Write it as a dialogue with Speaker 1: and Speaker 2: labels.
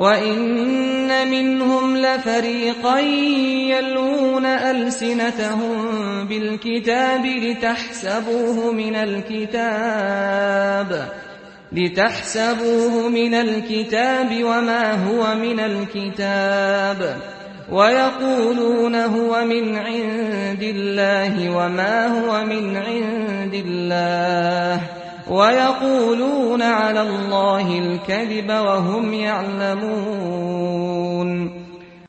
Speaker 1: وَإِنَّ مِنْهُمْ لَفَرِيقًا يَلْوُونَ أَلْسِنَتَهُم بِالْكِتَابِ لِتَحْسَبُوهُ مِنَ الْكِتَابِ وَمَا هُوَ مِنَ الْكِتَابِ وَيَقُولُونَ هُوَ مِنْ عِندِ اللَّهِ وَمَا هُوَ مِنْ عِندِ اللَّهِ وَيَقُولُونَ عَلَى اللَّهِ الْكَذِبَ وَهُمْ يَعْلَمُونَ